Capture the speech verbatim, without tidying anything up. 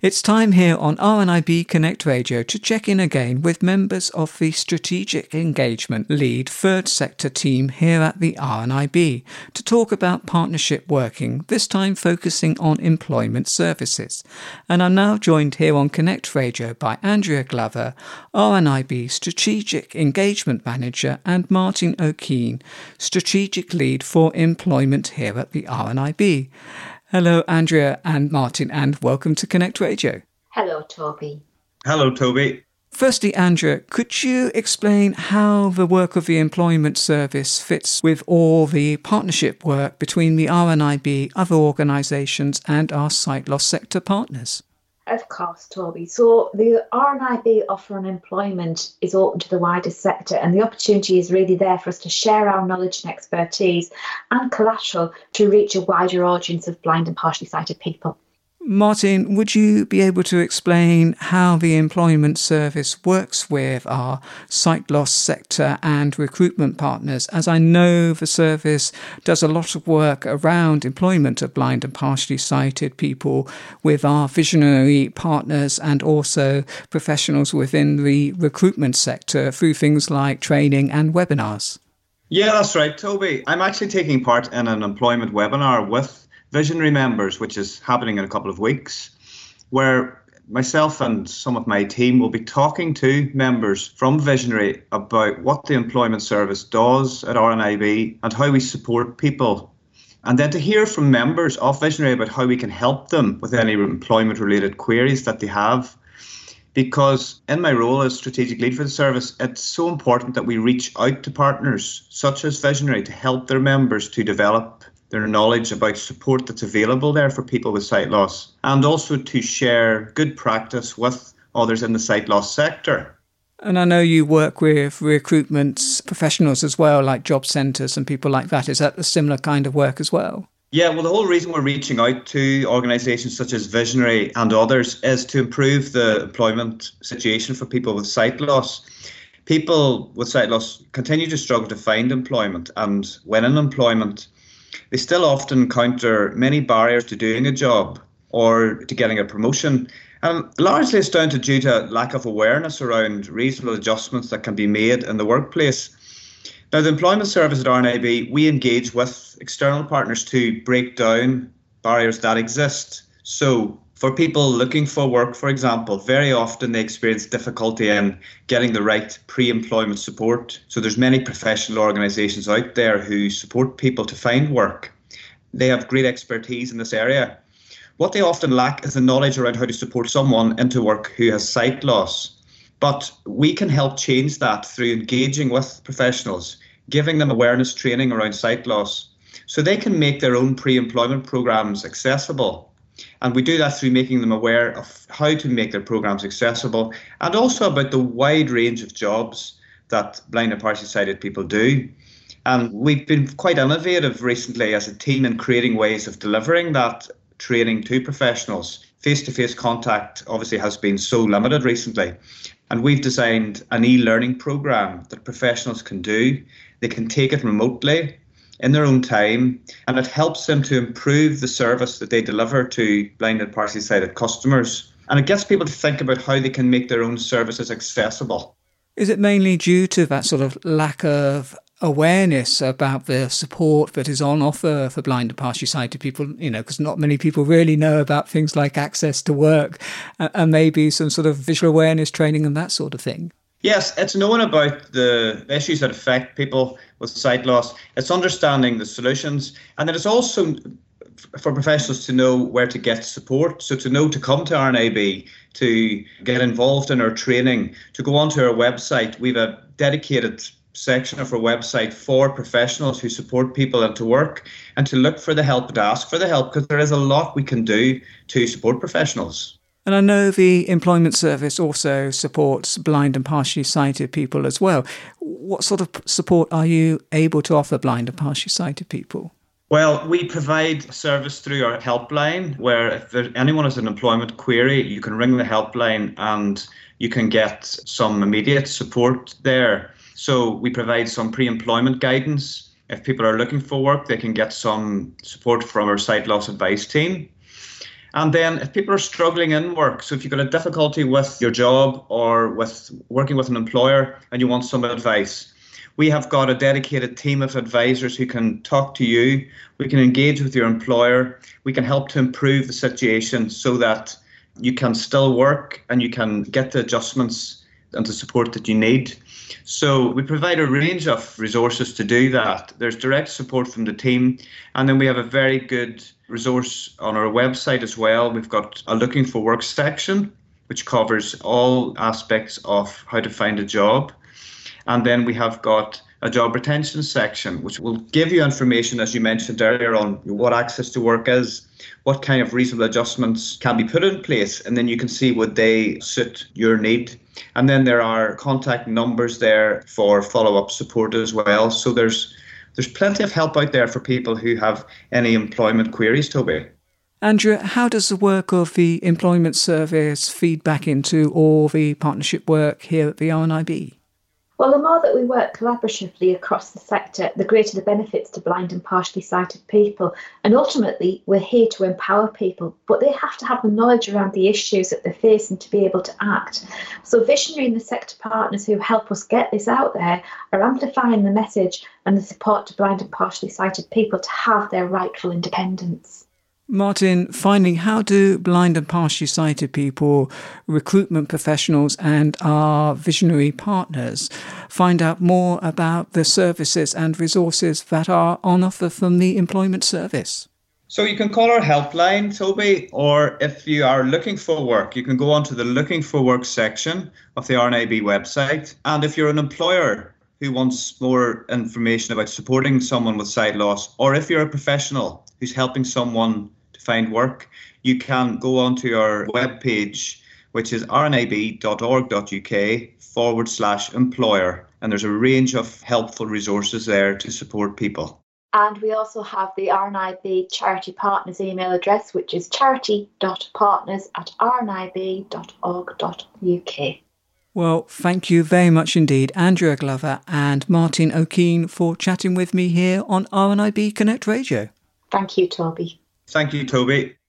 It's time here on R N I B Connect Radio to check in again with members of the Strategic Engagement Lead Third Sector team here at the R N I B to talk about partnership working, this time focusing on employment services. And I'm now joined here on Connect Radio by Andrea Glover, R N I B Strategic Engagement Manager, and Martin O'Keen, Strategic Lead for Employment here at the R N I B. Hello, Andrea and Martin, and welcome to Connect Radio. Hello, Toby. Hello, Toby. Firstly, Andrea, could you explain how the work of the Employment Service fits with all the partnership work between the R N I B, other organisations and our sight loss sector partners? Of course, Toby. So the R N I B offer on employment is open to the wider sector, and the opportunity is really there for us to share our knowledge and expertise and collateral to reach a wider audience of blind and partially sighted people. Martin, would you be able to explain how the Employment Service works with our sight loss sector and recruitment partners, as I know the service does a lot of work around employment of blind and partially sighted people with our visionary partners and also professionals within the recruitment sector through things like training and webinars? Yeah, that's right, Toby. I'm actually taking part in an employment webinar with Visionary members, which is happening in a couple of weeks, where myself and some of my team will be talking to members from Visionary about what the Employment Service does at R N I B and how we support people. And then to hear from members of Visionary about how we can help them with any employment-related queries that they have. Because in my role as strategic lead for the service, it's so important that we reach out to partners such as Visionary to help their members to develop their knowledge about support that's available there for people with sight loss, and also to share good practice with others in the sight loss sector. And I know you work with recruitment professionals as well, like job centres and people like that. Is that a similar kind of work as well? Yeah, well, the whole reason we're reaching out to organisations such as Visionary and others is to improve the employment situation for people with sight loss. People with sight loss continue to struggle to find employment, and when in employment, they still often encounter many barriers to doing a job or to getting a promotion. And largely it's down to due to lack of awareness around reasonable adjustments that can be made in the workplace. Now, the Employment Service at R N I B, we engage with external partners to break down barriers that exist. So for people looking for work, for example, very often they experience difficulty in getting the right pre-employment support. So there's many professional organisations out there who support people to find work. They have great expertise in this area. What they often lack is the knowledge around how to support someone into work who has sight loss. But we can help change that through engaging with professionals, giving them awareness training around sight loss, so they can make their own pre-employment programmes accessible. And we do that through making them aware of how to make their programmes accessible, and also about the wide range of jobs that blind and partially sighted people do. And we've been quite innovative recently as a team in creating ways of delivering that training to professionals. Face-to-face contact obviously has been so limited recently. And we've designed an e-learning programme that professionals can do. They can take it remotely in their own time, and it helps them to improve the service that they deliver to blind and partially sighted customers. And it gets people to think about how they can make their own services accessible. Is it mainly due to that sort of lack of awareness about the support that is on offer for blind and partially sighted people, you know, because not many people really know about things like access to work and maybe some sort of visual awareness training and that sort of thing? Yes, it's knowing about the issues that affect people with sight loss. It's understanding the solutions. And then it's also for professionals to know where to get support. So to know to come to R N I B, to get involved in our training, to go onto our website. We have a dedicated section of our website for professionals who support people into work, and to look for the help, to ask for the help, because there is a lot we can do to support professionals. And I know the Employment Service also supports blind and partially sighted people as well. What sort of support are you able to offer blind and partially sighted people? Well, we provide service through our helpline, where if there, anyone has an employment query, you can ring the helpline and you can get some immediate support there. So we provide some pre-employment guidance. If people are looking for work, they can get some support from our sight loss advice team. And then if people are struggling in work, so if you've got a difficulty with your job or with working with an employer and you want some advice, we have got a dedicated team of advisors who can talk to you. We can engage with your employer. We can help to improve the situation so that you can still work and you can get the adjustments and the support that you need. So we provide a range of resources to do that. There's direct support from the team, and then we have a very good resource on our website as well. We've got a looking for work section, which covers all aspects of how to find a job. And then we have got a job retention section, which will give you information, as you mentioned earlier, on what access to work is, what kind of reasonable adjustments can be put in place, and then you can see would they suit your need. And then there are contact numbers there for follow-up support as well. So there's there's plenty of help out there for people who have any employment queries, Toby. Andrea, how does the work of the Employment Service feed back into all the partnership work here at the R N I B? Well, the more that we work collaboratively across the sector, the greater the benefits to blind and partially sighted people. And ultimately, we're here to empower people, but they have to have the knowledge around the issues that they're facing to be able to act. So Visionary and the sector partners who help us get this out there are amplifying the message and the support to blind and partially sighted people to have their rightful independence. Martin, finally, how do blind and partially sighted people, recruitment professionals and our visionary partners find out more about the services and resources that are on offer from the Employment Service? So you can call our helpline, Toby, or if you are looking for work, you can go onto the Looking for Work section of the R N I B website. And if you're an employer who wants more information about supporting someone with sight loss, or if you're a professional who's helping someone to find work, you can go onto our webpage, which is rnib.org.uk forward slash employer. And there's a range of helpful resources there to support people. And we also have the R N I B Charity Partners email address, which is charity.partners at rnib.org.uk. Well, thank you very much indeed, Andrea Glover and Martin O'Keen, for chatting with me here on R N I B Connect Radio. Thank you, Toby. Thank you, Toby.